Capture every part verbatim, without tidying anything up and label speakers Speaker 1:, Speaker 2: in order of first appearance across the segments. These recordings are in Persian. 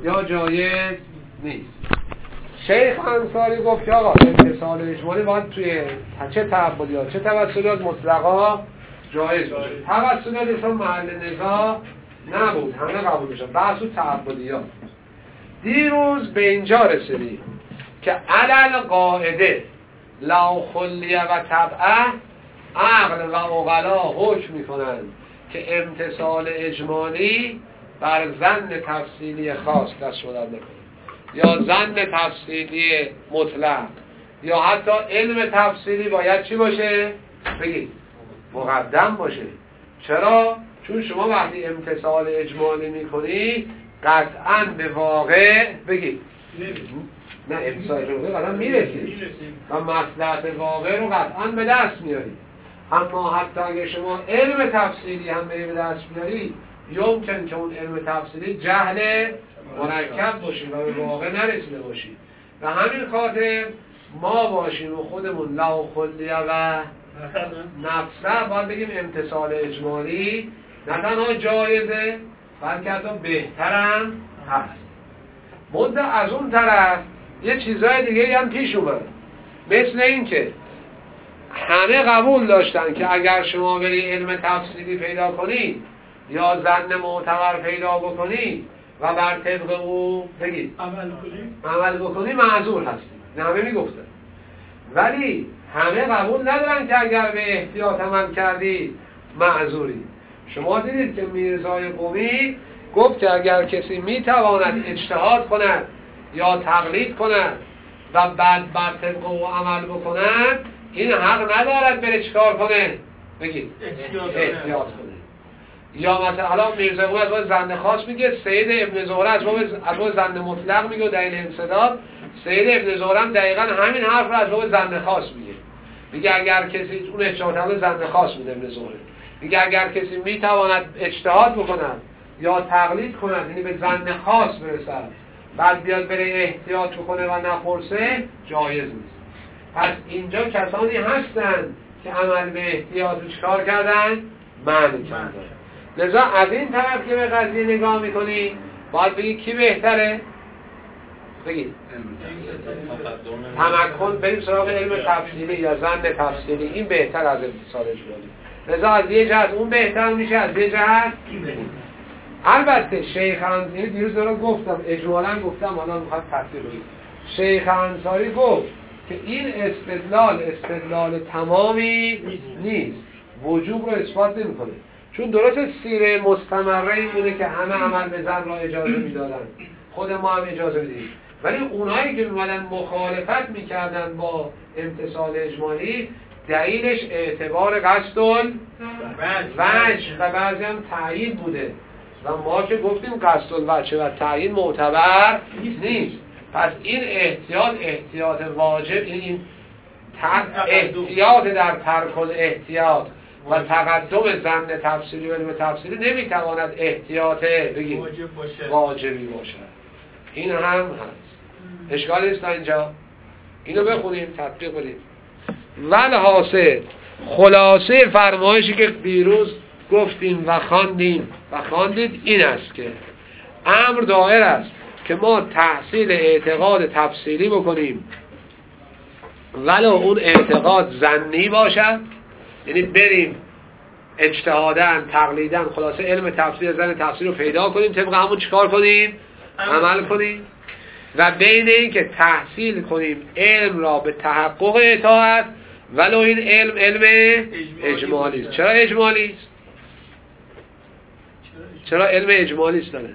Speaker 1: یا جایز نیست. شیخ انصاری گفت که آقا اتصال اجمالی باید توی چه تعبدیات چه توسلیات مطلقا جایز باشه. توسلیات اصلا محل نزاع نبود، همه قبول میشن. بحث و تعبدیات. دیروز به اینجا رسیدیم که علل قاعده لا خلیه و طبعه عقل و عقلا حکم میکنند که امتثال اجمالی بر ظن تفصیلی خاص دست بلند نکنه، یا ظن تفصیلی مطلق، یا حتی علم تفصیلی باید چی باشه؟ بگید مقدم باشه. چرا؟ چون شما وقتی امتثال اجمالی میکنی قطعاً به واقع بگید نه امتثال اجمالی قطعاً میرسید و مصلحت واقع رو قطعاً به دست میارید. اما حتی اگه شما علم تفصیلی هم به دست بیاری یمکن که اون علم تفصیلی جهل مرکب باشی و به واقع نرسیده باشی. و همین خاطر ما باشیم و خودمون لا خلیه و نفسه باید بگیم امتثال اجمالی نه تنها جایزه بلکه حتی بهترم هست. مدت از اون طرف یه چیزای دیگه هم پیش اومد، مثل این که همه قبول داشتن که اگر شما بری علم تفصیلی پیدا کنی یا ظن معتبر پیدا بکنی و بر طبق او بگید عمل کنی عمل بکنی معذور هستی. نه همه میگفتن، ولی همه قبول ندارن که اگر به احتیاط عمل کردی معذوری. شما دیدید که میرزای قمی گفت که اگر کسی میتواند اجتهاد کند یا تقلید کند و بعد بر طبق او عمل بکند این حق ندارد بره چیکار کنه؟ بگید احتیاط کنه. یا مثلا حالا میرزا قمی از باب ظن خاص میگه، سید ابن زهره از باب از باب ظن مطلق میگه و دلیل انصداد. سید ابن زهره هم دقیقاً همین حرف رو از باب ظن خاص میگه. میگه اگر کسی اون اجتهاد ظن خاص میده ابن زهره، میگه اگر کسی میتواند اجتهاد بکند یا تقلید کند، یعنی به ظن خاص برسد بعد بیاد بره احتیاط بکنه و نپرسه، جایز نیست. پس اینجا کسانی هستن که عمل به احتیاط رو چکار کردن؟ منع کردن. لذا از این طرف که به قضیه نگاه میکنی باید بگی کی بهتره؟ بگید تمکن بریم سراغ علم تفصیلی یا ظن تفصیلی، این بهتر از امتثال اجمالی. لذا از یه جهت اون بهتر میشه، از یه جهت البته شیخ انصاری دیروز رو گفتم، اجمالا گفتم، حالا میخواد تفصیل بگیم. شیخ انصاری گفت که این استدلال استدلال تمامی نیست، وجوب رو اثبات نمیکنه. چون درست سیره مستمره این بوده که همه عمل به ظن را اجازه میدادن، خود ما هم اجازه میدیم، ولی اونایی که میمدن مخالفت میکردن با امتثال اجمالی دلیلش اعتبار قصد الوجه و بعضی هم تعیین بوده و ما که گفتیم قصد الوجه و تعیین معتبر نیست. پس این احتیاط احتیاط واجب، این احتیاط در ترک الاحتیاط و تقدم ظن تفسیری و علم تفسیری نمیتواند احتیاط بگیم واجب باشه. واجبی باشه. این هم هست. اشکال نیست اینجا. اینو بخونیم تطبیق کنیم. والحاصل خلاصه فرمایشی که دیروز گفتیم و خواندیم و خواندید این است که امر دائر است که ما تحصیل اعتقاد تفصیلی بکنیم ولو اون اعتقاد ظنی باشد، یعنی بریم اجتهادن تقلیدن خلاصه علم تفسیر ظن تفسیر رو پیدا کنیم، طبق همون چیکار کنیم؟ عمل کنیم. و بین این که تحصیل کنیم علم را به تحقق اطاعت ولو این علم علم اجمالی است. چرا اجمالی است؟ چرا علم اجمالی است داره؟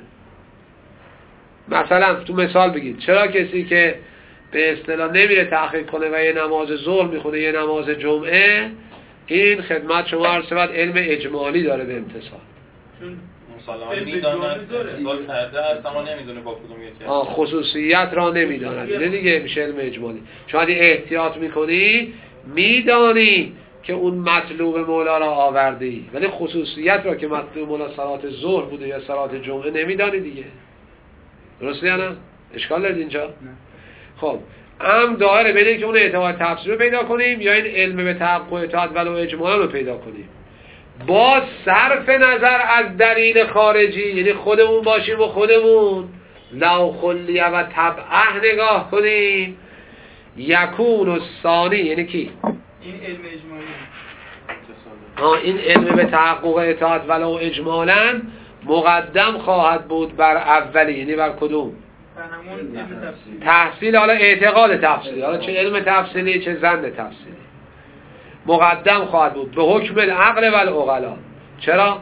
Speaker 1: مثلا تو مثال بگید چرا کسی که به اصطلاح نمیره تحقیق کنه و یه نماز ظهر میخونه یه نماز جمعه، این خدمت شما عرض شود علم اجمالی داره به امتصال،
Speaker 2: چون مسلمان میداند اصال کرده است اما نمیدونه با کدوم یکی
Speaker 1: آه خصوصیت را نمیداند، نه دیگه میشه علم اجمالی. شاید احتیاط میکنی میدانی که اون مطلوب مولا را آوردی ولی خصوصیت را که مطلوب مولا صلات ظهر بوده یا صلات جمعه نمیدانی دیگه. درسته یا نه؟ اشکال دارید اینجا؟ نه. خب ام دائره بین اینکه اون اعتقاد تفسیر رو پیدا کنیم یا این علم به تحقق اطاعت ولو اجمالا رو پیدا کنیم با صرف نظر از دلیل خارجی، یعنی خودمون باشیم و خودمون لو خلیه و طبعه نگاه کنیم یکون و ثانی یعنی کی؟
Speaker 3: این علم اجمالی.
Speaker 1: آه این علم به تحقق اطاعت ولو اجمالا مقدم خواهد بود بر اولی، یعنی بر کدوم؟
Speaker 3: بر همون علم تفصیلی.
Speaker 1: تحصیل، حالا اعتقاد تفصیلی، حالا چه علم تفصیلی چه ظن تفصیلی، مقدم خواهد بود به حکم العقل و العقلا. چرا؟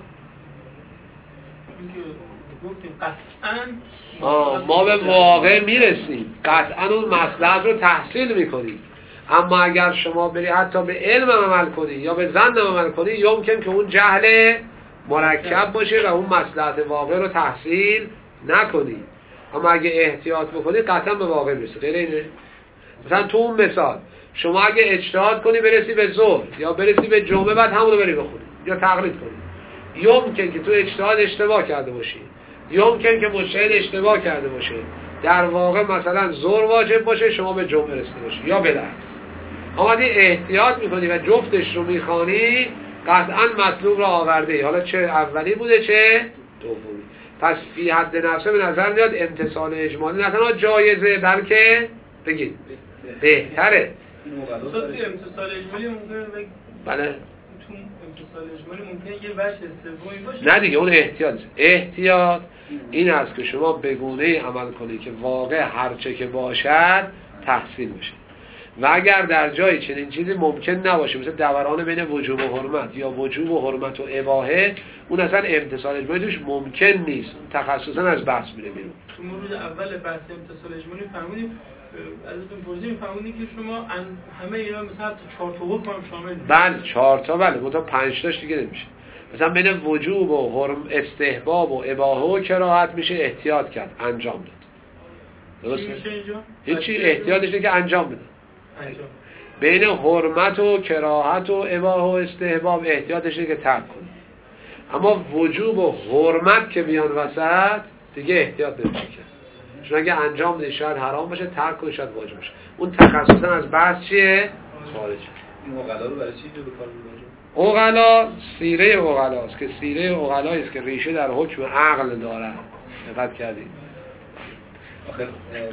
Speaker 3: گفتیم قطعاً
Speaker 1: آه ما به واقع میرسیم، قطعا اون مصلحت رو تحصیل میکنیم، اما اگر شما بری حتی به علم عمل کنی یا به ظن عمل کنی یمکن که اون جهل مرکب باشه و اون مصلحت واقع رو تحصیل نکنی، اما اگه احتیاط بکنی قطعا به واقع میرسی. غیر اینه؟ مثلا تو اون مثال شما اگه اجتهاد کنی برسی به ظهر یا برسی به جمعه بعد همونو بری بخونی یا تقلید کنی، یمکن که تو اجتهاد اشتباه کرده باشی، یمکن که مجتهد اشتباه کرده باشه، در واقع مثلا ظهر واجب باشه شما به جمعه رسیده باشی یا بالعکس. آمدی احتیاط میکنی و جفتش رو میخوانی قطعا مطلوب رو آورده، حالا چه اولی بوده چه دومی. پس فی حد نفسه به نظر میاد امتصال اجمالی نه تنها جایزه بلکه بگید بهتره.
Speaker 3: امتصال اجمالی ممکنه
Speaker 1: بله
Speaker 3: تو امتصال اجمالی ممکنه یه وجه سومی باشه.
Speaker 1: نه دیگه اون احتیاط احتیاط این است که شما به گونه‌ای عمل کنید که واقع هرچه که باشد تحصیل بشه، و اگر در جای چنین چیزی ممکن نباشه مثل دوران بین وجوب و حرمت یا وجوب و حرمت و اباحه، اون اصلا امتصال اجمالی توش ممکن نیست، تخصصا از بحث میره بیرون.
Speaker 3: تو مورد اول بحث امتصال اجمالی فهمیدیم ازتون پرسیدیم فهمیدیم که شما همه اینا مثلا چهار تا حکم هم شامل میشه.
Speaker 1: بله چهار تا، بله منتها پنج تاش دیگه نمیشه. مثلا بین وجوب و حرم استحباب و اباحه و کراهت میشه احتیاط کرد انجام داد. درسته؟
Speaker 3: میشه اینجا؟
Speaker 1: هیچی احتیاطش اینه که انجام بده.
Speaker 3: انجام.
Speaker 1: بین حرمت و کراهت و اباحه و استحباب احتیاطش اینه که ترک کنی. اما وجوب و حرمت که بیان وسط دیگه احتیاط نمیشه کرد، چون اگه انجام بدی شاید حرام باشه، ترک کنی شاید واجب باشه. اون تخصصا از بحث چیه؟ خارجه.
Speaker 2: این عقلا رو برای چی به کار می‌برن؟
Speaker 1: عقلا سیره عقلاست که سیره عقلایی است که ریشه در حکم عقل دارد. دقت کردید؟
Speaker 4: آخه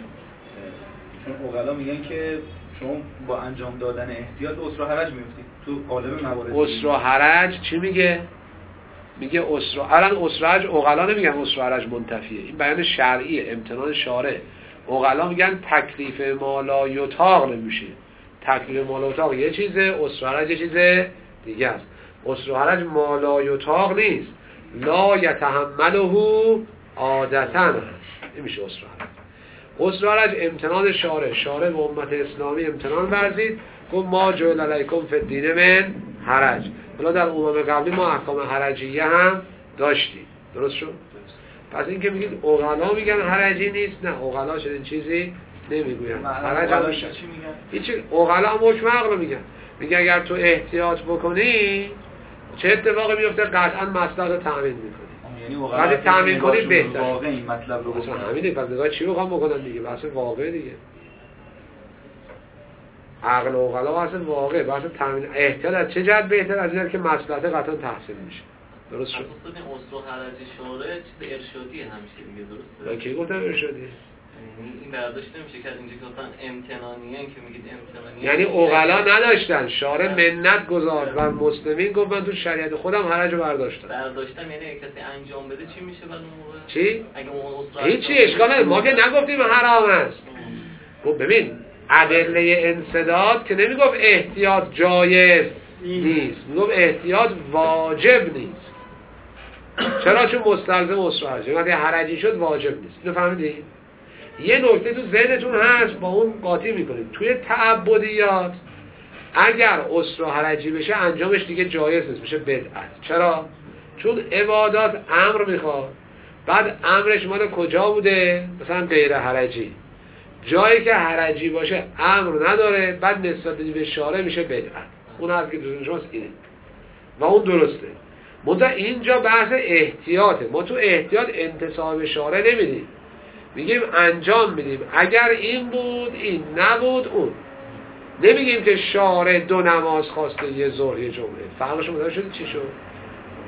Speaker 4: چون عقلا میگن که شما با انجام دادن احتیاط به اسر و حرج میفتید تو قالب موارد.
Speaker 1: اسر و حرج چی میگه؟ میگه اسر و الان اسر و حرج عقلا نمیگن اسر و حرج منتفیه، این بیان شرعیه، امتنان شارع. عقلا میگن تکلیف ما لا یطاق نمیشه. تکلیف ما لا یطاق یه چیزه، اسر و حرج یه چیزه دیگه است. اسر و حرج ما لا یطاق نیست، لا یتحمله عادتاً نمیشه اسر و حرج. اسر و حرج امتنان شارع، شارع به امت اسلامی امتنان ورزید، گفت ما جعل علیکم فی الدین من حرج. حالا در امم قبلی ما احکام حرجیه هم داشتیم، درست شد؟ پس این که میگید عقلا میگن حرجی نیست، نه عقلا چنین چیزی نمیگوین. حرج هم میشه هیچی، عقلا هم حکم عقل میگن. میگه اگر تو احتیاط بکنی چه اتفاقی میفته؟ قطعا مصلحت رو تامین میکنی،
Speaker 4: یعنی
Speaker 1: وقتی تامین کنی بهتر.
Speaker 4: واقعا این مطلب رو
Speaker 1: اصلا همینه. پس نگاه چی بخوام بکنن دیگه؟ بحث واقع دیگه. عقل و عقلا اصلا واقع بحث تامین احتیاط از چه جهت بهتر؟ از اینه که مصلحت قطعا تحصیل میشه. درست شد؟
Speaker 5: اساسا این اسر و حرج شارع چیز ارشادیه همیشه دیگه، درسته؟
Speaker 1: من کی گفتم ارشادیه؟
Speaker 5: این برداشت نمیشه که اینجا که گفتن امتنانیه که میگید امتنانیه،
Speaker 1: یعنی عقلا نداشتن، شارع منت گذارد و مسلمین گفت من تو شریعت خودم حرج رو برداشتم.
Speaker 5: برداشتم یعنی کسی انجام بده چی میشه بعد اون موقع؟
Speaker 1: چی؟
Speaker 5: اگه اون اسر
Speaker 1: هیچی اشکال نداره، ما که نگفتیم حرام است. خب ببین ادله انسداد که نمیگفت احتیاط جایز نیست، میگفت احتیاط واجب نیست. چرا؟ چون مستلزم اسر و حرج، وقتی حرجی شد واجب نیست. اینو فهمیدید؟ یه نکته تو ذهنتون هست، با اون قاطی میکنید. توی تعبدیات اگر اسر و حرجی بشه انجامش دیگه جایز نیست، میشه بدعت. چرا؟ چون عبادات امر میخواد، بعد امرش مال کجا بوده؟ مثلا غیر حرجی. جایی که حرجی باشه امر نداره، بعد نسبت به شارع میشه بدعت. اون حرفی که دوستون شماست اینه و اون درسته. منتها اینجا بحث احتیاطه. ما تو احتیاط انتصاب شارع نمیدیم، میگیم انجام میدیم. اگر این بود این نبود اون. نمیگیم که شارع دو نماز خواسته، یه ظهر یه جمعه. فرقش متوجه شد چی شد؟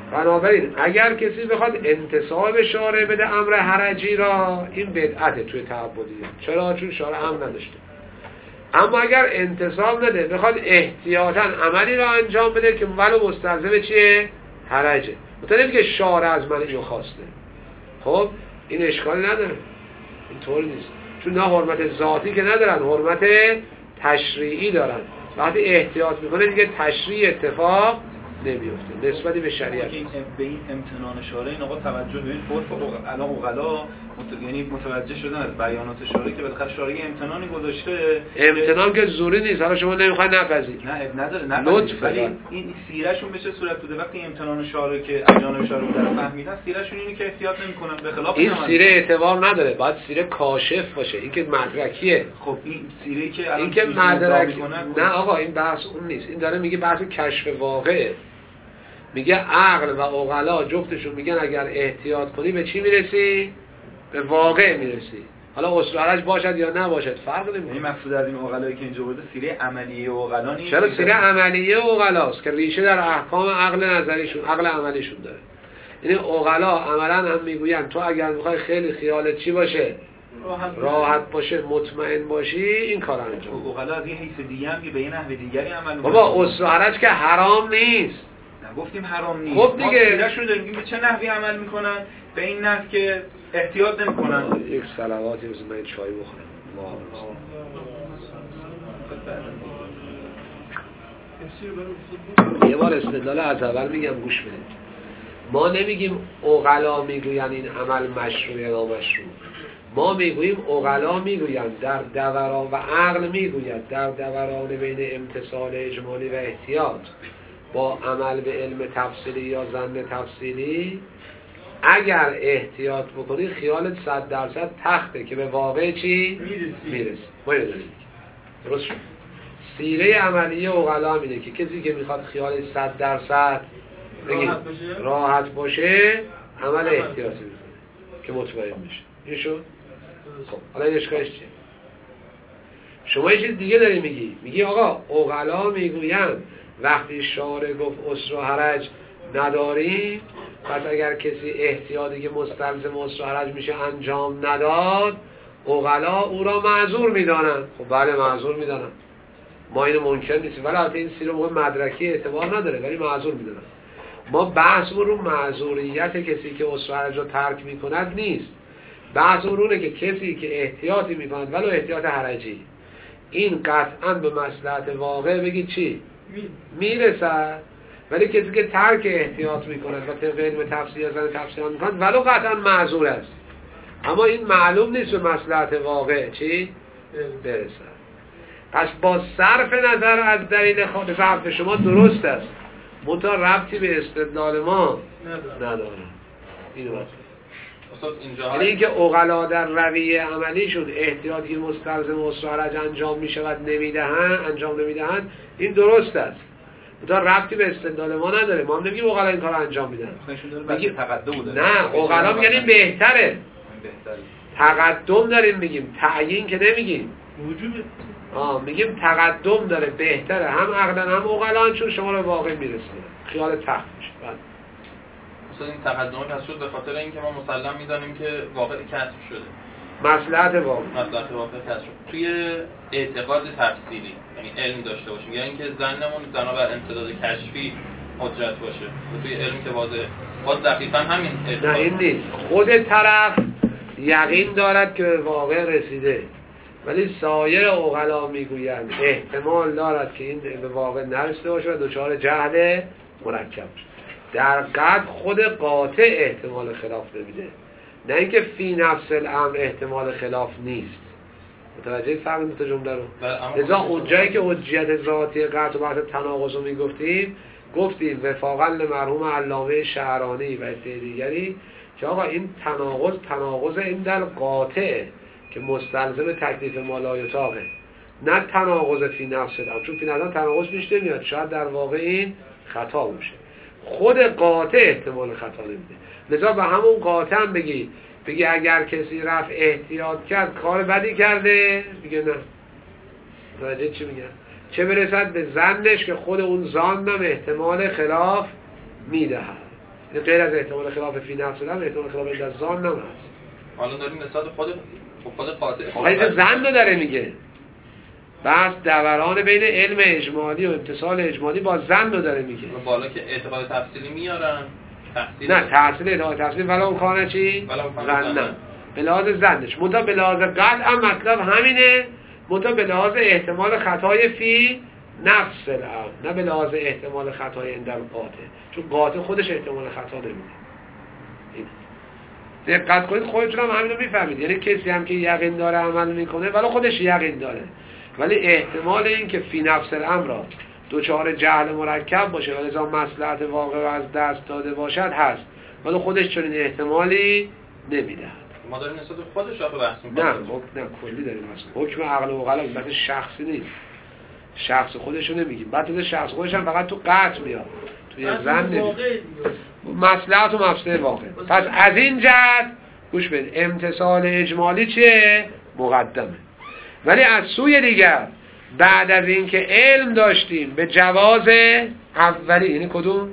Speaker 1: بنابراین اگر کسی بخواد انتصاب شارع بده امر حرجی را، این بدعته توی تعبدیه. چرا؟ چون شارع امر نداشته. اما اگر انتصاب نده بخواد احتیاطاً عملی را انجام بده که ولو مستلزم چیه؟ حرجه، مثلا نمیگه شارع از من اینو خواسته، خب این اشکال نداره، اینطور نیست، چون نه حرمت ذاتی که ندارن، حرمت تشریعی دارن. وقتی احتیاط میکنه دیگه تشریع اتفاق نمیفته نسبتی به شریعت.
Speaker 4: به این امتنان شارع این آقا توجه ببین، عرف الان اوغلا مت... یعنی متوجه شدن از بیانات شارع که بالاخره شارع امتنانی گذاشته.
Speaker 1: امتنان که زوری نیست، حالا شما نمیخواید نپذیرید.
Speaker 4: نه نداره نپذیرید، ولی این سیرهشون به چه صورت بوده؟ وقتی امتنان شارع که اجانب شارع در فهمیدن، سیرهشون اینه که احتیاط نمیکنن به خلاف
Speaker 1: این سیره اعتبار نداره، باید سیره کاشف باشه، این که مدرکیه.
Speaker 4: خب این سیره‌ای که الان
Speaker 1: این که مدرک نه آقا، این بحث اون نیست، این داره میگه بحث کشف واقعه. میگه عقل و عقلا جفتشون میگن اگر احتیاط کنی به چی میرسی؟ به واقع میرسی. حالا اصل حرج باشد یا نباشد فرق نمیکنه.
Speaker 4: این مقصود از این عقلایی که اینجا برده سیره عملیه عقلا نیست.
Speaker 1: چرا سیره عملیه عقلاست که ریشه در احکام عقل نظریشون، عقل عملیشون داره. یعنی عقلا عملا هم میگوین تو اگر میخوای خیلی خیالت چی باشه؟ راحت, راحت باشه، مطمئن باشی، این کار انجام.
Speaker 4: عقلا از یه حیث دیگه هم که به یه نحو دیگری عمل میکنه.
Speaker 1: بابا اصل حرج که حرام نیست.
Speaker 4: گفتیم حرام نیست.
Speaker 1: خب دیگه
Speaker 4: سیره‌شون داریم به چه نحوی عمل میکنن؟ به این نحو که احتیاط نمیکنن.
Speaker 1: یک صلواتی بزن من چای بخورم. الله یه بار استدلال از اول میگم گوش بدید. ما نمیگیم عقلا میگوین این عمل مشروع یا نامشروع. ما میگوییم عقلا میگوین در دوران و عقل میگوید در دوران بین امتثال اجمالی و احتیاط با عمل به علم تفصیلی یا ظن تفصیلی، اگر احتیاط بکنی خیالت صد درصد تخته که به واقع چی؟ میرسی. ما اینو داریم درست شد. سیره عملیه عقلا اینه که کسی که میخواد خیالش صد درصد راحت باشه. راحت باشه عمل احتیاطی میکنه که مطمئن بشه. این شد؟ خب حالا این اشکالش چیه؟ شما یه چیز دیگه داری میگی، میگی آقا عقلا میگوین وقتی شارع گفت عسر و حرج نداریم، پس اگر کسی احتیاطی که مستلزم عسر و حرج میشه انجام نداد، عقلا او را معذور میدانن. خب بله معذور میدانن، ما اینو منکر نیستیم، ولی البته این سیره موقع مدرکی اعتبار نداره، ولی معذور میدانن. ما بحث رو معذوریت کسی که عسر و حرج رو ترک میکند نیست، بحث اونه که کسی که احتیاطی میکند ولو احتیاط حرجی، این قطعا به مصلحت واقع بگید چی؟ میرسد. ولی کسی که ترک احتیاط میکند و طبق علم تفسیر یا زن تفسیر میکند ولو قطعا معذور است، اما این معلوم نیست به مصلحت واقع چی؟ برسد. پس با صرف نظر از دلیل خود ضعف شما درست است، منتها ربطی به استدلال ما نداره. اینو یعنی اینکه عقلا در رویه عملیشون احتیاطی مستلزم عسر و حرج انجام میشود نمیدهن انجام نمیدهن، این درست است، منتها ربطی به استدلال ما نداره. ما هم نمیگیم عقلا این کار انجام میدن، میگیم نه عقلا میگن این بهتره، تقدم داریم میگیم، تعیین که نمیگیم، آه میگیم تقدم داره، بهتره، هم عقلا هم عقلا، چون شما رو واقع میرسه خیال تخت میشه.
Speaker 2: مثلا این تقدم کسب شد به خاطر اینکه ما مسلم میدانیم که واقع کسب شده،
Speaker 1: مصلحت واقع
Speaker 2: مصلحت واقع کسب شد. توی اعتقاد تفصیلی یعنی علم داشته باشیم، یا اینکه ظنمون بنابر امتداد کشفی حجت باشه، و توی علم که واضحه باز دقیقاً همین اعتقاد.
Speaker 1: نه این نیست، خود طرف یقین دارد که به واقع رسیده، ولی سایر عقلا میگویند احتمال دارد که این به واقع نرسیده باشه و دچار جهل مرکب بشه. در قد خود قاطع احتمال خلاف نمیده، نه اینکه فی نفس الامر احتمال خلاف نیست. متوجه فرق این دو جمله رو؟ لذا اونجایی که حجیت ذاتی قطع و بحث تناقض رو میگفتیم، گفتیم وفاقا لمرحوم علامه شعرانی و دیگری که آقا این تناقض تناقض این در قاطعه که مستلزم تکلیف مالایتاقه، نه تناقض فی نفس الامر، چون فی نفس الامر تناقض پیش نمیاد، شاید در واقع این خطا باشه، خود قاطع احتمال خطا نمیده. لذا به همون قاطع هم بگی بگی اگر کسی رفت احتیاط کرد کار بدی کرده، میگه نه. متوجه چی میگن؟ چه برسد به ظنش که خود اون ظن هم احتمال خلاف میدهد. این غیر از احتمال خلاف فی نفس الامر احتمال خلاف عند الظن هم هست.
Speaker 2: حالا داریم نسبت خود خود قاطع
Speaker 1: آقای زن رو داره میگه، بس دوران بین علم اجمالی و امتصال اجمالی با زن رو داره میگه.
Speaker 2: بالا که اعتقاد تفصیلی میارن تفصیل
Speaker 1: نه تحصیل اعتقاد تفصیلی ولا اون کانه چی؟ زن نه به لحاظ زنش منطقه به لحاظ قطع هم مطلب همینه، منطقه به لحاظ احتمال خطای فی نفس الامر، نه به لحاظ احتمال خطای عند القاطع، چون قاطع خودش احتمال خطا نمیده. دقت کنید خودتون هم همین رو میفهمید، یعنی کسی هم که یقین داره عمل میکنه ولی خودش یقین داره، ولی احتمال این که فی نفس الامر را دوچار جهل مرکب باشه و لذا مصلحت واقع رو از دست داده باشد هست، ولی خودش چنین احتمالی نمیدهد.
Speaker 2: ما داریم نسبت خودش رو بحث
Speaker 1: نه
Speaker 2: می‌کنیم.
Speaker 1: نه کلی داریم مثلا حکم عقل و عقل مثلا شخصی نیست، شخص خودش رو نمیگیم، بعد تو شخص خودش هم فقط تو قطع میاد، توی زن نمیاد، مصلحت و مفسده واقع. پس از این جهت گوش بدید امتصال اجمالی چیه؟ مقدمه. ولی از سوی دیگر بعد از اینکه علم داشتیم به جواز اولی، یعنی کدوم؟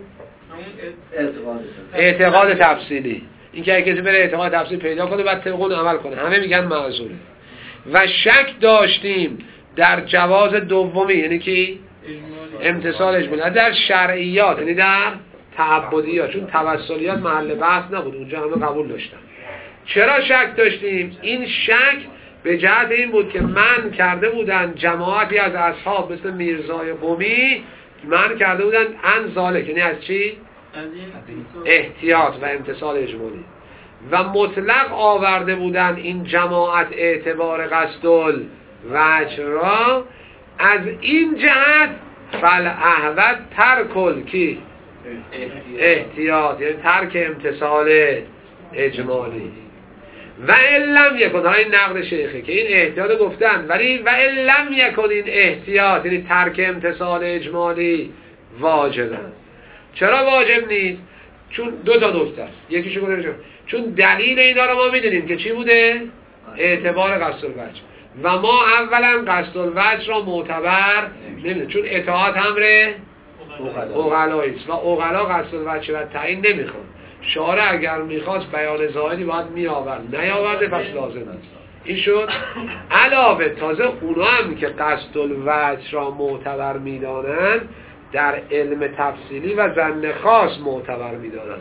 Speaker 1: اعتقاد تفصیلی، اینکه اگه کسی بره اعتقاد تفصیلی پیدا کنه بعد طبق اون عمل کنه، همه میگن معذوره. و شک داشتیم در جواز دومی، یعنی کی؟ امتصال اجمالی در شرعیات، یعنی در تعبدیات، چون توسلیات محل بحث نبود اونجا همه قبول داشتن. چرا شک داشتیم؟ این شک به جهت این بود که من کرده بودن جماعتی از اصحاب مثل میرزای قمی من کرده بودن ان ذالک، یعنی از چی؟ احتیاط و امتصال اجمالی، و مطلق آورده بودن این جماعت اعتبار قصدل وجه را. از این جهت فالاحوط ترکل کی؟ احتیاط، یعنی ترک امتصال اجمالی. و علم یکن، ها این نقد شیخه که این احتیاط گفتن، ولی و علم یکن این احتیاط یعنی ترک امتصال اجمالی واجبه. چرا واجب نیست؟ چون دو تا نکته است، یکیشو گفتم چون دلیل اینا رو ما میدونیم که چی بوده؟ اعتبار قصد الوجه، و ما اولا قصد الوجه را معتبر نمیدونیم، چون اطاعت امر عقلایی است و عقلا قصد الوجه و تعیین نمیخواد. شارع اگر میخواست بیان ظاهری باید میآورد، نیاورده پس لازم است. این شد. علاوه تازه اونا هم که قصد الوجه را معتبر میدانن در علم تفصیلی و ظن خاص معتبر میدانن.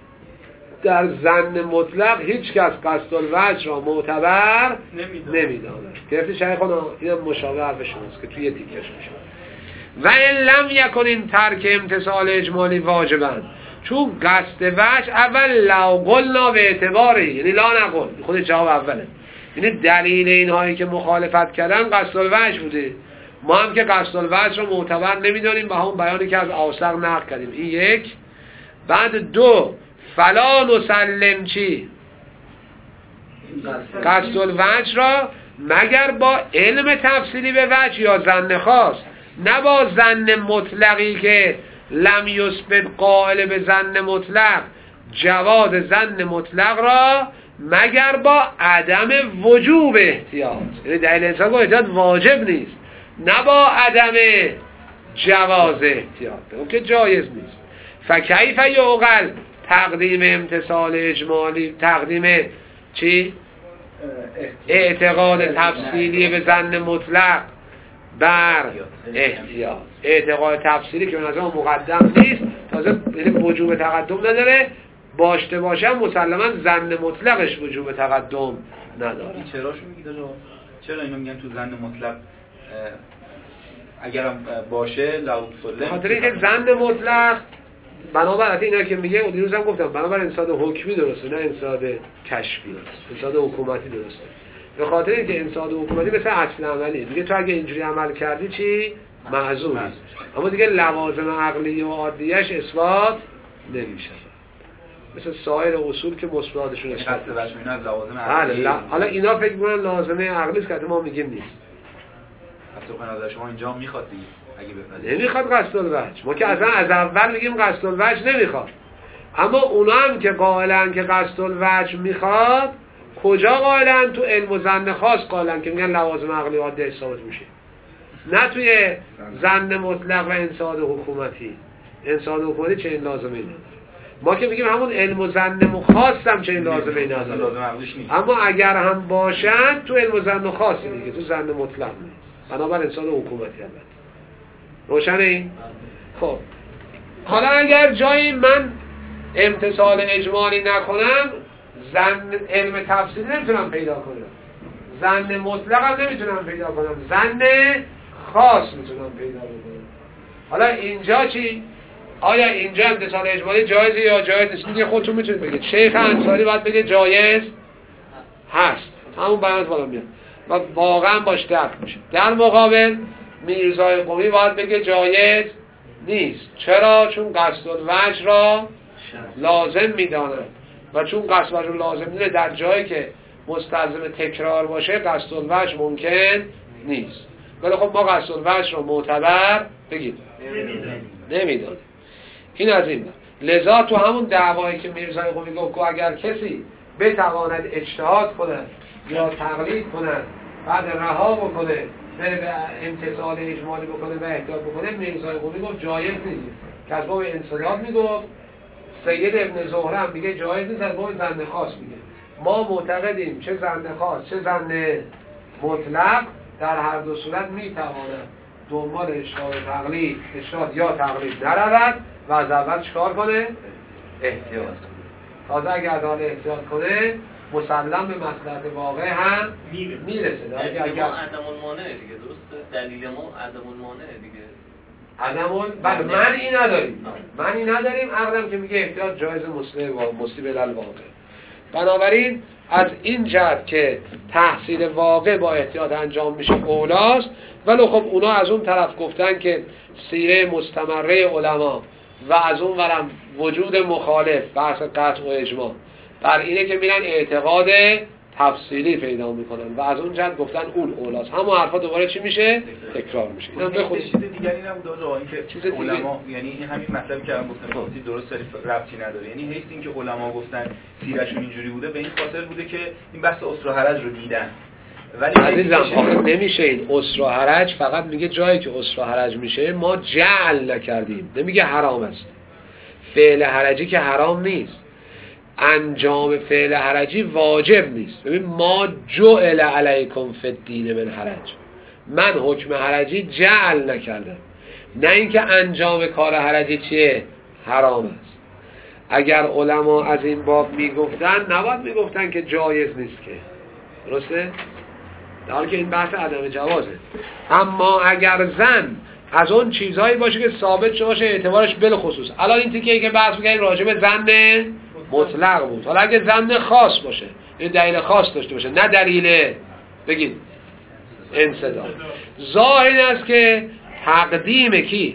Speaker 1: در ظن مطلق هیچ کس قصد الوجه را معتبر نمیدانه. گرفتی شیخانا؟ این هم مشابه حرف شماست که توی تیکش میشه. و این لم یکن این ترک امتصال اجمالی واجبن، چون قصد وجه اول لا قلنا به اعتباری، یعنی لا نقل، خود جواب اوله، یعنی دلیل اینهایی که مخالفت کردن قصد الوجه بوده، ما هم که قصد الوجه رو معتبر نمیدانیم با همون بیانی که از آثار نقل کردیم. این یک. بعد دو فلا نسلم چی؟ قصد الوجه را مگر با علم تفصیلی به وجه یا ظن خاص، نه با ظن مطلقی که لم یثبت قائل به ظن مطلق جواز ظن مطلق را مگر با عدم وجوب احتیاط، یعنی دلیل انسان با احتیاط واجب نیست، نه با عدم جواز احتیاط، اون که جایز نیست. فکیف یعقل تقدیم امتصال اجمالی، تقدیم چی؟ اعتقاد تفصیلی به ظن مطلق بر احتیاط. اعتقاد تفصیلی که به نظر مقدم نیست، تازه وجوب تقدم نداره، باشته باشه مسلما ظن مطلقش وجوب تقدم نداره.
Speaker 4: این چراشو میگید آقا؟ چرا اینو میگن تو ظن مطلق اگرم باشه لو سلم؟
Speaker 1: خاطر اینکه ظن مطلق بنابر اینا که میگه اون دیروزم گفتم بنابر انصاد حکمی درسته، نه انصاد کشفی، انصاد حکومتی درسته. به خاطر اینکه انصاد حکومتی مثل اصل عملی دیگه، تو اگه اینجوری عمل کردی چی؟ معذوری. اما دیگه لوازم عقلی و عادیش اثبات نمیشه، مثل سایر اصول که مثبتشون اثبات
Speaker 4: قصد اینا از لوازم عقلی.
Speaker 1: حالا اینا فکر می‌کنن لازمه عقلی است که ما میگیم نیست.
Speaker 4: اصلا به نظر شما اینجا میخواد دیگه اگه بفهمید
Speaker 1: نمیخواد قصد الوجه، ما که اصلا از اول میگیم قصد الوجه نمیخواد. اما اونا هم که قائلن که قصد الوجه میخواد، کجا قائلن؟ تو علم و ظن خاص قائلن که میگن لوازم عقلی عادی ثابت میشه، نه توی ظن مطلق و انصاد حکومتی. انصاد حکومتی چه این لازمه نداره. ما که میگیم همون علم و ظن مخاصم چه این لازمه نداره، اما اگر هم باشد تو علم و ظن خاصی دیگه، تو ظن مطلق نیست، بنابر انسان حکومتی البته. روشنه این؟ خب حالا اگر جایی من امتصال اجمالی نکنم، ظن علم تفسیری نمیتونم پیدا کنم، ظن مطلق هم نمیتونم پیدا کنم، ظن خاص میتونم پیدا کنم. حالا اینجا چی؟ آیا اینجا امتصال اجمالی جایزه یا جایز نیست؟ دیگه خودتون میتونید بگید. شیخ انصاری باید بگه جایز هست، همون بیانات بالا میاد و واقعا باش درک میشه. در مقابل میرزای قمی باید بگه جایز نیست. چرا؟ چون قصد الوجه را لازم میداند و چون قصد الوجه را لازم میدونه در جایی که مستلزم تکرار باشه قصد الوجه ممکن نیست. ولی خب ما قصد الوجه را معتبر بگید نمیدانیم. این از این. لذا تو همون دعوایی که میرزای قمی گفت که اگر کسی بتواند اجتهاد کند یا تقلید کند بعد رها بکنه بره به امتصال اجمالی بکنه و احتیاط بکنه، میرزای قمی گفت جایز نیست. که از باب انصداد میگفت، سید ابن زهره هم میگه جایز نیست، از باب ظن خاص میگه. ما معتقدیم چه ظن خاص چه ظن مطلق در هر دو صورت میتواند دنبال اجتهاد تقلید اجتهاد یا تقلید نرود و از اول چکار کنه؟ احتیاط کنه. تازه اگر داره احتیاط کنه مسلم به مصلحت واقع هم میرسه.
Speaker 5: دلیل ما عدم المانع دیگه، درسته؟ دلیل ما عدم المانع دیگه.
Speaker 1: عدم بله معنی نداریم. معنی نداریم. عقلم که میگه احتیاط جایز مسلم و مصیب للواقع. بنابراین از این جهت که تحصیل واقع با احتیاط انجام میشه اولاست، ولی خب اونا از اون طرف گفتن که سیره مستمره علما و از اون ورم وجود مخالف بحث قطع و اجماع بر اینه که میرن اعتقاد تفصیلی پیدا میکنن و از اون جهت گفتن اون اولاست. همون حرفا دوباره چی میشه؟ تکرار میشه. اینا بخونید.
Speaker 4: چیز دیگری نبود آقا، این که علما یعنی این همین مطلبی که من گفتم خیلی درست ربطی نداره. یعنی حیث این که علما گفتن سیرشون اینجوری بوده به این خاطر بوده که این بحث اسر و حرج رو دیدن. ولی
Speaker 1: عزیزم آخه نمیشه این اسر و حرج، فقط میگه جایی که اسر و حرج میشه ما جعل نکردیم، نمیگه حرام است. فعل حرجی که حرام نیست، انجام فعل حرجی واجب نیست. ببین ما جعل علیکم فی الدین من حرج، من حکم حرجی جعل نکردم، نه اینکه انجام کار حرجی چیه؟ حرام است. اگر علما از این باب میگفتن نباید میگفتن که جایز نیست که، درسته؟ در حالی که این بحث عدم جوازه. اما اگر زن از اون چیزهایی باشه که ثابت شده باشه اعتبارش بالخصوص، الان این تیکه‌ای که بحث می‌کنیم راجع به زن مطلق بود، حالا اگه زن خاص باشه این دلیل خاص داشته باشه نه دلیل بگید انصداد، ظاهر این است که تقدیم کی؟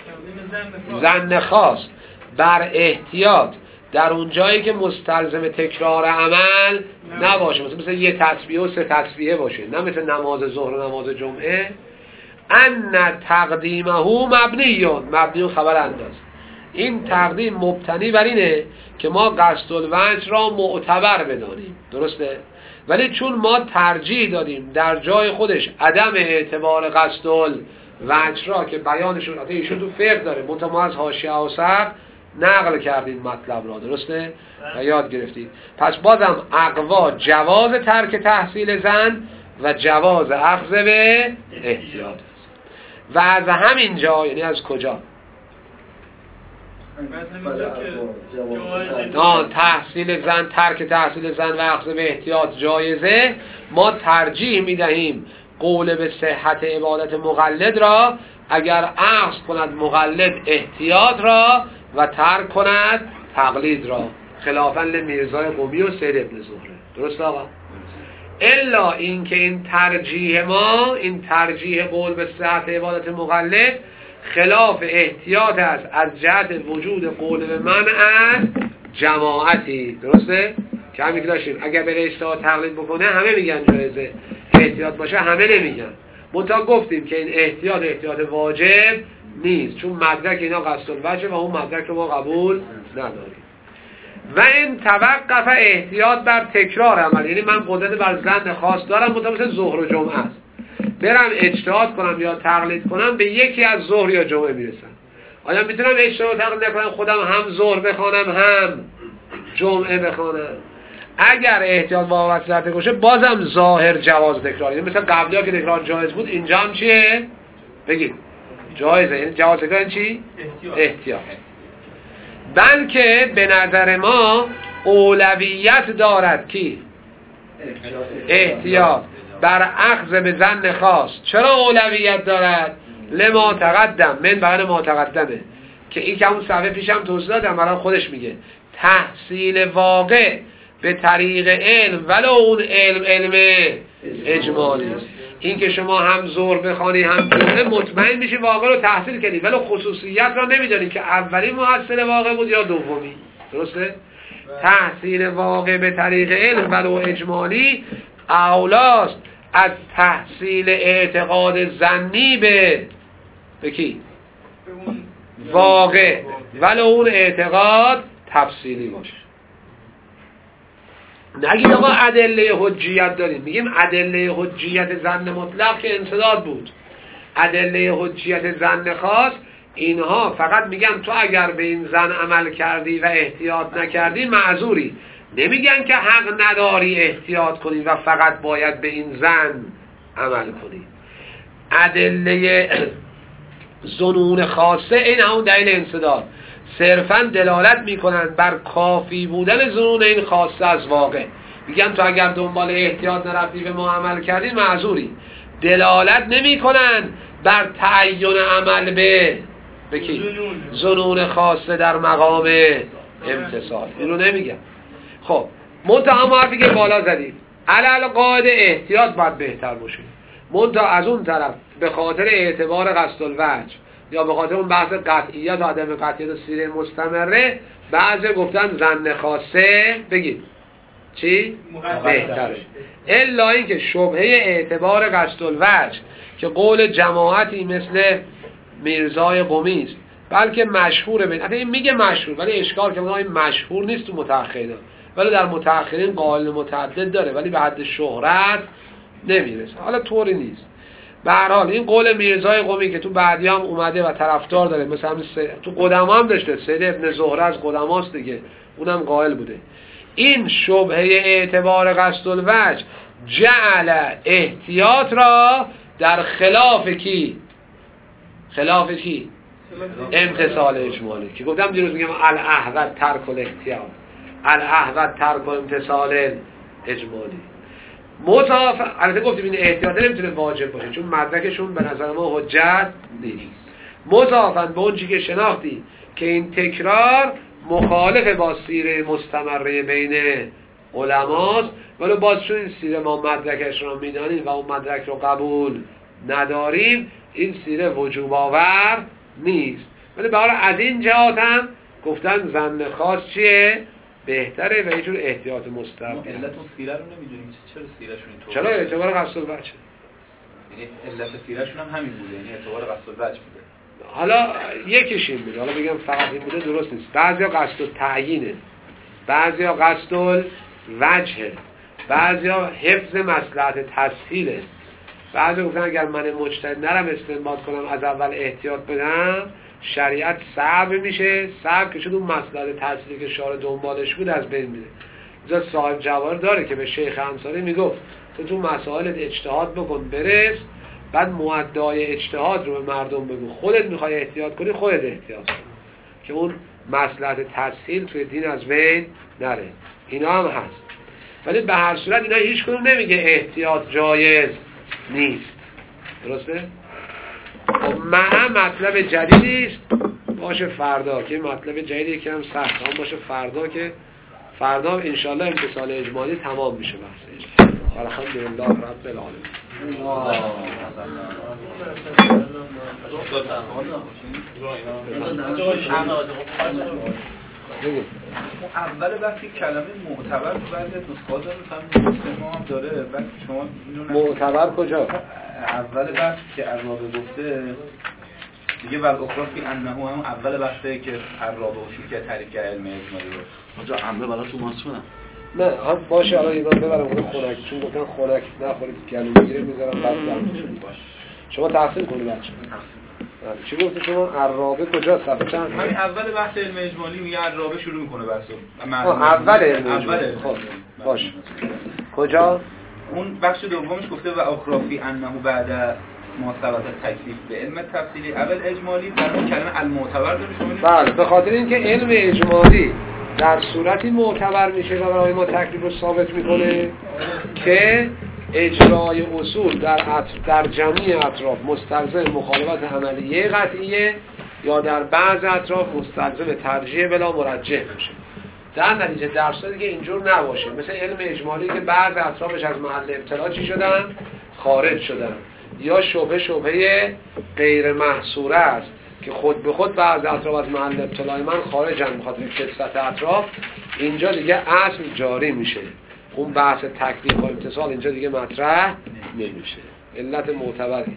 Speaker 1: زن خاص بر احتیاط در اون جایی که مستلزم تکرار عمل نباشه، مثل, مثل یه تسبیح و سه تسبیحه باشه، نه مثل نماز ظهر و نماز جمعه. ان تقدیمه مبنیون، مبنیون خبر انداز، این تقدیم مبتنی بر اینه که ما قصد الوجه را معتبر بدانیم، درسته؟ ولی چون ما ترجیح دادیم در جای خودش عدم اعتبار قصد الوجه را که بیانشون حتی ایشون تو فقه داره منتها از حاشیه و سر نقل کردیم مطلب را، درسته؟ و یاد گرفتید. پس بازم اقوا جواز ترک تحصیل زن و جواز اخذ به احتیاط است. و از همین جا یعنی از کجا؟ نه تحصیل زن، ترک تحصیل زن و اخذ به احتیاط جایزه، ما ترجیح میدهیم قول به صحت عبادت مقلد را اگر اخذ کند مقلد احتیاط را و ترک کند تقلید را، خلافاً لمیرزای قمی و سید ابن زهره. درست آقا؟ الا این که این ترجیح ما، این ترجیح قول به صحت عبادت مقلد خلاف احتیاط است از جهت وجود قول به من از جماعتی، درسته؟ که همین که داشتیم اگر بره اجتهاد تقلید بکنه همه میگن جایزه، احتیاط باشه همه نمیگن. منتها گفتیم که این احتیاط احتیاط واجب نیست، چون مدرک اینا قصد الوجه و اون مدرک رو ما قبول نداریم. و این توقف احتیاط بر تکرار عمل، یعنی من قدرت بر زن خاص دارم مطابق ظهر و جمعه است، برم اجتهاد کنم یا تقلید کنم به یکی از ظهر یا جمعه میرسم. آیا میتونم اجتماع تقلید نکنم خودم هم ظهر بخوانم هم جمعه بخوانم؟ اگر احتیاط با وصلت باشه بازم ظاهر جواز تکرار، یعنی مثلا قبلی ها که تکرار جایز بود اینجا هم چیه؟ بگید جایزه. یعنی جواز تکرار چی؟
Speaker 3: احتیاط,
Speaker 1: احتیاط. بلکه به نظر ما اولویت دارد کی؟ احتیاط بر اخذ به ظن خاص. چرا اولویت دارد؟ لما تقدم، من بعد ما تقدمه که این که همون صفحه پیشم توضیح دادم، الان خودش میگه تحصیل واقع به طریق علم، ولو اون علم علم اجمالی است. این که شما هم ظهر بخوانی هم جمعه مطمئن میشی واقع رو تحصیل کردی، ولو خصوصیت را نمیدانی که اولی محصل واقع بود یا دومی. درسته؟ تحصیل واقع به طریق علم ولو اجمالی اولاست از تحصیل اعتقاد ظنی به به کی؟ واقع ولو اون اعتقاد تفصیلی باشه. نگید آقا ادله حجیت داریم، میگیم ادله حجیت ظن مطلق که انسداد بود، ادله حجیت ظن خاص اینها فقط میگن تو اگر به این ظن عمل کردی و احتیاط نکردی معذوری، نمیگن که حق نداری احتیاط کنی و فقط باید به این ظن عمل کنی. ادله ظنون خاصه این همون دلیل انسداد، صرفا دلالت میکنن بر کافی بودن ظنون این خاصه از واقع. میگن تو اگر دنبال احتیاط نرفتی به ما عمل کردی معذوری، دلالت نمیکنن بر تعین عمل به به کی؟ ظنون خاصه در مقام امتصال. اینو نمیگن. خب منتها ما حرفی که بالا زدیم علل قاعده احتیاط باید بهتر باشه، منتها از اون طرف به خاطر اعتبار قصد الوجه یا به خاطر اون بحث قطعیت و عدم قطعیت و سیره مستمره بعضی گفتن ظن خاصه بگید چی؟ بهتره. الا اینکه شبهه اعتبار قصد الوجه که قول جماعتی مثل میرزای قمی است، بلکه مشهوره بین حتی این میگه مشهور ولی اشکال که این مشهور نیست تو متأخرین، ولی در متأخرین قائل متعدد داره ولی به حد شهرت نمیرسه. حالا طوری نیست. به هر حال این قول میرزای قمی که تو بعدی هم اومده و طرفدار داره، مثلا تو قدما هم داشته، سید ابن زهره از قدماست دیگه، اونم قائل بوده. این شبهه اعتبار قصد الوجه جعل احتیاط را در خلاف کی؟ خلاف کی؟ امتصال اجمالی که گفتم دیروز میگم الاحوط ترک الاحتیاط، الاحوط ترک امتصال اجمالی. مضاف البته گفتیم این احتیاط نمیتونه واجب باشه چون مدرکشون به نظر ما حجت نیست. مضافاً به اون چیزی که شناختی که این تکرار مخالف با سیره مستمره بین علماست، ولی باز چون این سیره ما مدرکش رو میدانیم و اون مدرک رو قبول نداریم این سیره وجوب آور نیست. ولی برای از این جهات هم گفتن ظن خاص چیه؟ بهتره و یه جور احتیاط مستحب.
Speaker 4: علت اون سیره رو نمیدونیم چرا سیرهشون اینطور؟
Speaker 1: چرا اعتبار قصد الوجه؟
Speaker 4: یعنی علت سیرهشون هم همین بوده، یعنی اعتبار قصد الوجه بوده.
Speaker 1: حالا یکیش این بوده، حالا بگم فقط این بوده درست نیست. بعضیا قصد التعیینه، بعضیا قصد الوجه، بعضیا حفظ مصلحت تسهیله. بعضی گفتن اگر من مجتهد نرم استنباط کنم از اول احتیاط بدم شریعت صعب میشه، صعب که شد اون مصلحت تسهیلی که شارع دنبالش بود از بین میره. اینجا صاحب جواهر داره که به شیخ انصاری میگفت تو تو مسائل اجتهاد بکن برس، بعد مؤدای اجتهاد رو به مردم بگو، خودت میخوای احتیاط کنی خودت احتیاط کن که اون مصلحت تسهیل توی دین از بین نره. اینا هم هست ولی به هر صورت اینا هیچ کدوم نمیگه احتیاط جایز نیست. درسته؟ خب معه مطلب جدیدی است باشه فردا که مطلب جدیدی که هم سخت هم باشه فردا که فردا انشالله امتصال اجمالی تمام میشه بحثش. الحمدلله رب العالمین.
Speaker 4: اول وقتی کلمه معتبر تو بعضی نسخه‌ها داره فهم ما هم داره، بعد شما اینو
Speaker 1: معتبر کجا؟
Speaker 4: اول بحث که عرابه گفته دیگه ول اخرى فی انه هم اول بحثه که عرابه و که تعریف کرد علم اجمالی رو
Speaker 6: آجا عمه برای تو ماس کنم
Speaker 1: نه هم باشه الان اینا ببرم خود خنک چون گفتن خنک نخورید گلو میگیره میذارم بعد دارم شما تحصیل کنید بچه چی گفتی شما؟ عرابه کجا ثبت چند؟
Speaker 4: همین اول بحث علم اجمالی میگه عرابه شروع میکنه بحثو.
Speaker 1: اول علم اجمالی. خب باش. کجا؟
Speaker 4: اون بخش دومش گفته و اخرافی انه بعد ما ثبت تکلیف به علم تفصیلی. اول اجمالی در اون کلمه المعتبر داره شما.
Speaker 1: بله، به خاطر اینکه علم اجمالی در صورتی معتبر میشه و برای ما تکلیف رو ثابت میکنه که اجرای اصول در در جمعی اطراف مستلزم مخالفت عملیه قطعیه یا در بعض اطراف مستلزم ترجیح بلا مرجح میشه. در نتیجه در صورتی که اینجور نباشه، مثل علم اجمالی که بعض اطرافش از محل ابتلا چی شدن؟ خارج شدن، یا شبهه شبهه غیر محصوره است که خود به خود بعض اطراف از محل ابتلای من خارجن بخاطر کثرت اطراف، اینجا دیگه اصل جاری میشه، اون بحث تکلیف و امتصال اینجا دیگه مطرح نمیشه. علت معتبری.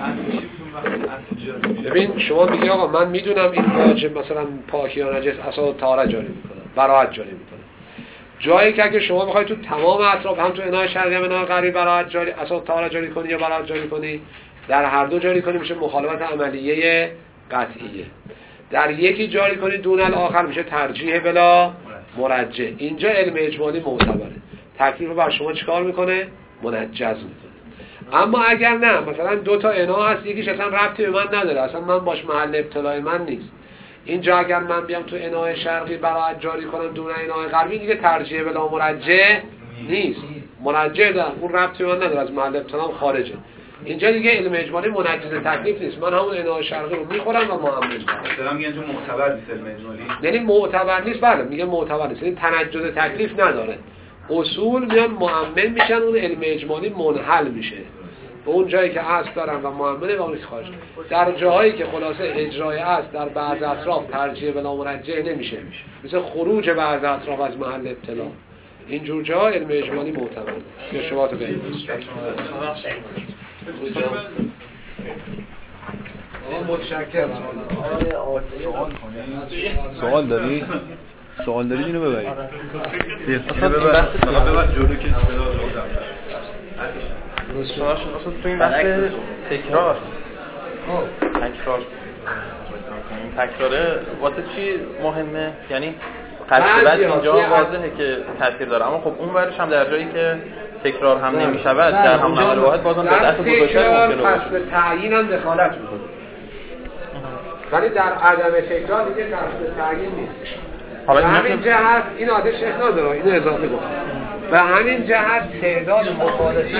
Speaker 1: ببین شما میگی آقا من میدونم این واجب مثلا پاکی یا نجس اصلا طهارت جاری میکنه، براحت جاری میکنه. جایی که اگه شما بخوای تو تمام اطراف هم تو انای شرقی هم انای غربی براحت جاری اصلا طهارت جاری کنی یا براحت جاری کنی، در هر دو جاری کنی میشه مخالفت عملیه قطعیه. در یکی جاری کنی دون الاخر میشه ترجیح بلا مرجح. اینجا علم اجمالی معتبره. تکلیف رو بر شما چیکار میکنه؟ منجز میکنه. اما اگر نه، مثلا دو تا انا هست، یکیش اصلا ربطی به من نداره، اصلا من باش محل ابتلای من نیست، اینجا اگر من بیام تو انای شرقی براحت جاری کنم دون انای غربی دیگه ترجیح بلا مرجح نیست، مرجح ده اون ربطی به من نداره، از محل ابتلام خارجه. اینجا دیگه علم اجمالی منجز تکلیف نیست، من همون انای شرقی رو میخورم و معامله میکنم.
Speaker 4: دارم میگم اینجا معتبر نیست علم اجمالی.
Speaker 1: یعنی معتبر نیست، بله میگه معتبر نیست، یعنی تنجز تکلیف نداره. اصول میان معمم میشن، اون علم اجمالی منحل میشه به اون جایی که اصل دارن و معمله و اون خارج. در جاهایی که خلاصه اجرای اصل در بعض اطراف ترجیح بلا مرجح نمیشه، مثل خروج بعض اطراف از محل ابتلا، اینجور جاها علم اجمالی معتبر. یا شبهات بین متشکرم.
Speaker 6: سوال داری؟ سوال داری اینو ببری.
Speaker 2: اصلا ببر ببر جلو که اصلا اصلا تو این بحث تکرار تکرار این تکراره واسه چی مهمه؟ یعنی قصد بس اینجا واضحه که تاثیر داره، اما خب اون ورش هم در جایی که تکرار هم نمیشود در هم عمل واحد بازم به دست بزرگتر ممکنه باشه.
Speaker 1: قصد تعیین هم دخالت میکنه، ولی در عدم تکرار دیگه قصد تعیین نیست. به همین جهت این عادت شیخ نداره، اینو اضافه گفت. به همین جهت تعداد مخالفین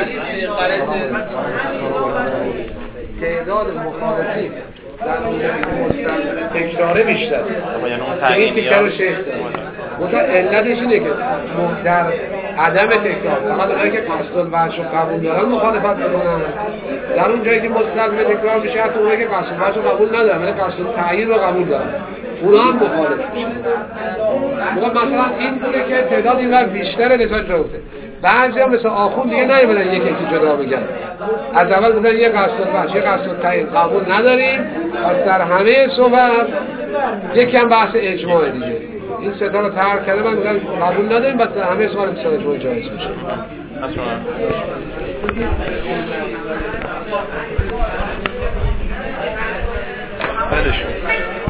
Speaker 1: تعداد مخالفین در اون تکراره بیشتر. این تکرار شیخ داره. مثلا علتش اینه که در عدم تکرار فقط اونایی که قصد الوجه رو قبول دارن مخالفت میکنن، در اون جایی که مستلزم تکرار میشه حتی اونایی که قصد الوجه رو قبول ندارن ولی قصد التعیین رو قبول دارن اونا هم مخالف میشن. مثلا این بوده که تعداد اینقدر بیشتره نسبت به اوته. بعضی هم مثل آخون دیگه نمیدونن یک یکی جدا بگن، از اول بودن یه قصد الوجه یه قصد التعیین قبول نداریم، پس در همه صحبت یکی هم بحث اجماع دیگه این ستا رو ترک کرده من میگم قبول نداریم، بس در همه سوال مثال اجماع جایز میشه.
Speaker 6: بلشون